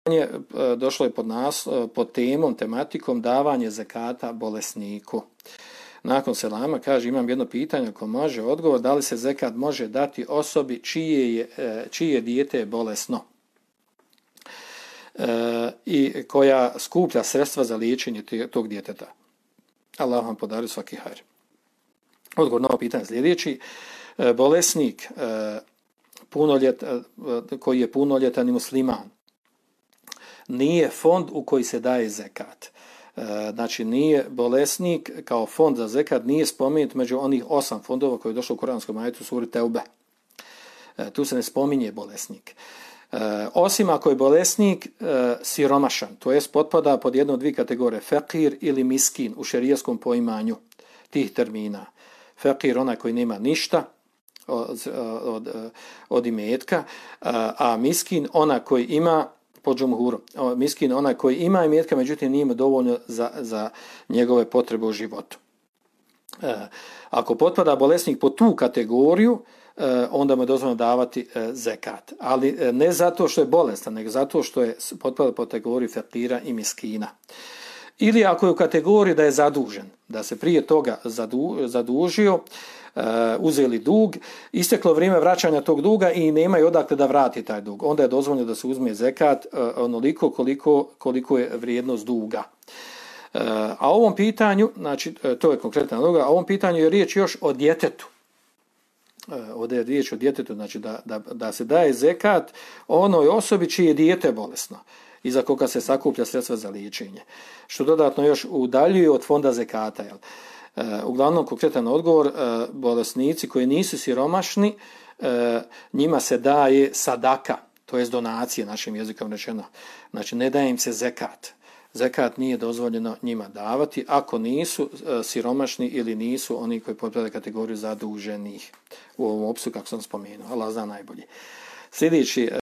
došlo je pod temom, tematikom davanje zekata bolesniku. Nakon selama kaže imam jedno pitanje ako može odgovor, da li se zekat može dati osobi čije dijete je bolesno i koja skuplja sredstva za liječenje tog djeteta. Allah vam podari svaki hajr. Odgovor na ovo pitanje sljedeći. Bolesnik koji je punoljetan i musliman nije fond u koji se daje zekat. Znači nije bolesnik kao fond za zekat nije spomenut među onih 8 fondova koji je došlo u kuranskom ajetu suri Teube. Tu se ne spominje bolesnik. Osim ako je bolesnik siromašan, to jest potpada pod jednu od dvije kategorije, fakir ili miskin u šerijskom poimanju tih termina. Fakir onaj koji nema ništa od imetka, a miskin onaj koji ima po džumhuru. Miskin onaj koji ima imetka, međutim nije dovoljno za njegove potrebe u životu. Ako potpada bolesnik po tu kategoriju, onda mu je dozvoljeno davati zekat. Ali ne zato što je bolestan, nego zato što je potpada po kategoriji fakira i miskina. Ili ako je u kategoriji da je zadužen, da se prije toga zadužio, uzeli dug, isteklo vrijeme vraćanja tog duga i nemaju odakle da vrati taj dug. Onda je dozvoljeno da se uzme zekat onoliko koliko je vrijednost duga. A ovom pitanju, znači to je konkretan odgovor, a ovom pitanju je riječ još o djetetu. Ovdje je riječ o djetetu, znači da se daje zekat onoj osobi čije je dijete bolesno i za koga se sakuplja sredstva za liječenje. Što dodatno još udaljuje od fonda zekata. Jel? Uglavnom, konkretan odgovor, bolesnici koji nisu siromašni, njima se daje sadaka, to jest donacije našim jezikom rečeno. Znači ne daje im se zekat. Zekat nije dozvoljeno njima davati ako nisu siromašni ili nisu oni koji potpadaju kategoriju zaduženih u ovom opsu kako sam spomenuo. Allah zna najbolje. Sljedeći